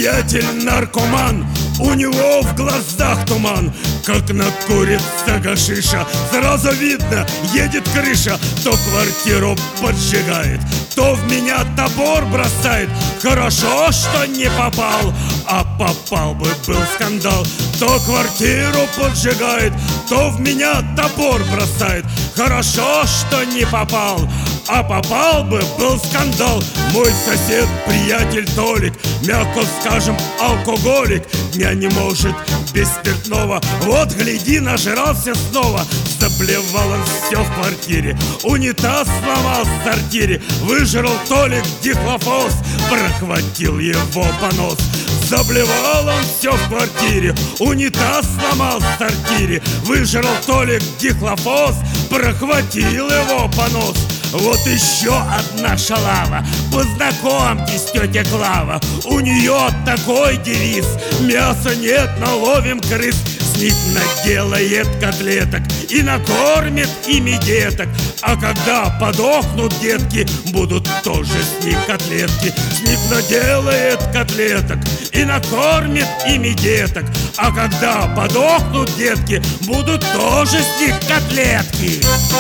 приятель наркоман, у него в глазах туман, как накурится гашиша. Сразу видно, едет крыша. То квартиру поджигает, то в меня топор бросает. Хорошо, что не попал, а попал бы, был скандал. То квартиру поджигает, то в меня топор бросает. Хорошо, что не попал, а попал бы, был скандал. Мой сосед, приятель Толик, мягко скажем, алкоголик, дня не может без спиртного. Вот, гляди, нажрался снова. Заблевал он все в квартире, унитаз сломал в сортире. Выжрал Толик дихлофос, прохватил его понос. Заблевал он все в квартире, унитаз сломал в сортире. Выжрал Толик дихлофос, прохватил его понос. Вот еще одна шалава, познакомьтесь, тетя Клава. У нее такой девиз: мяса нет, но ловим крыс. С них наделает котлеток и накормит ими деток. А когда подохнут детки, будут тоже с них котлетки. С них наделает котлеток и накормит ими деток. А когда подохнут детки, будут тоже с них котлетки.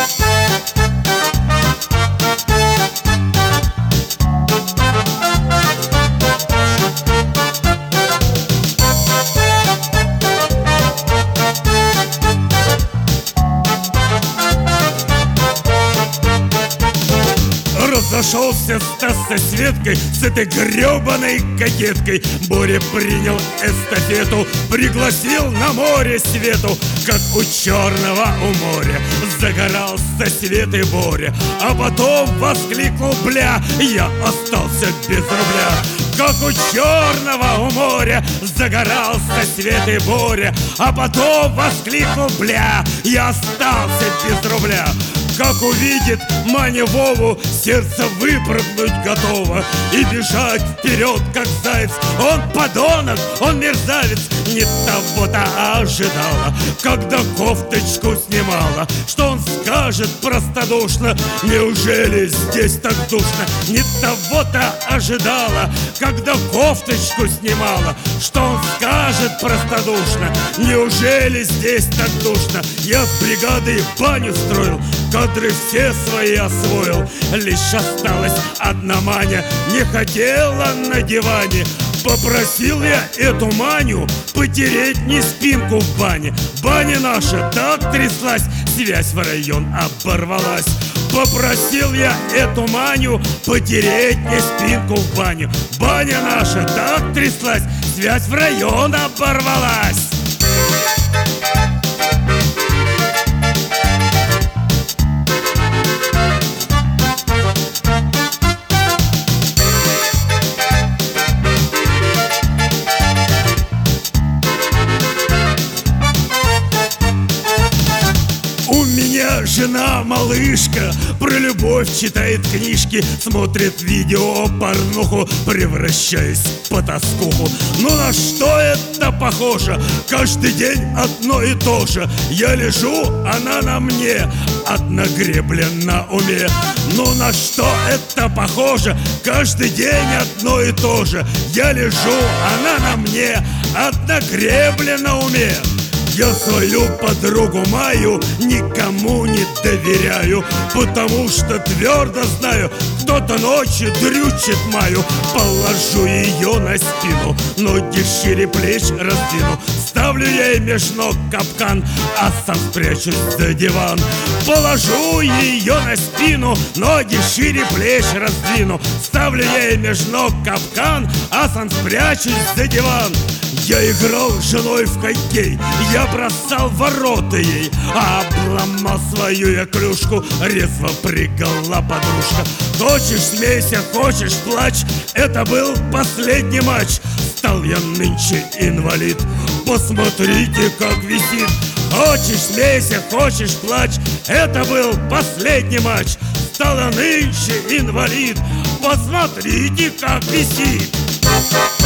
Разошелся Стас со Светкой, с этой гребаной кокеткой. Боря принял эстафету, пригласил на море Свету. Как у черного у моря загорал со Светой Боря, а потом воскликнул: бля, я остался без рубля. Как у черного у моря загорал со Светой Боря, а потом воскликнул: бля, я остался без рубля. Как увидит Маня Вову, сердце выпрыгнуть готово и бежать вперед, как заяц. Он подонок, он мерзавец, не того-то ожидала, когда кофточку снимала. Что он скажет простодушно: неужели здесь так душно? Не того-то ожидала, когда кофточку снимала. Что он скажет простодушно: неужели здесь так душно? Я с бригадой баню строил, кадры все свои освоил. Лишь осталась одна Маня, не хотела на диване. Попросил я эту Маню потереть мне спинку в бане. Баня наша так тряслась, связь в район оборвалась. Попросил я эту Маню потереть мне спинку в баню. Баня наша так тряслась, связь в район оборвалась. Жена малышка про любовь читает книжки, смотрит видео порнуху, превращаясь в потаскуху. Ну на что это похоже? Каждый день одно и то же. Я лежу, она на мне, одна гребля на уме. Ну на что это похоже? Каждый день одно и то же. Я лежу, она на мне, одна гребля на уме. Я свою подругу Маю никому не доверяю, потому что твердо знаю, кто-то ночью дрючит Маю. Положу ее на спину, ноги шире плеч раздвину. Ставлю ей меж ног капкан, а сам спрячусь за диван. Положу ее на спину, ноги шире плеч раздвину. Ставлю ей меж ног капкан, а сам спрячусь за диван. Я играл с женой в хоккей, я бросал в ворота ей, а обломал свою я клюшку, резво прыгала подружка. Хочешь смейся, хочешь плачь, это был последний матч. Стал я нынче инвалид, посмотрите, как висит. Хочешь смейся, хочешь плачь, это был последний матч. Стал я нынче инвалид, посмотрите, как висит.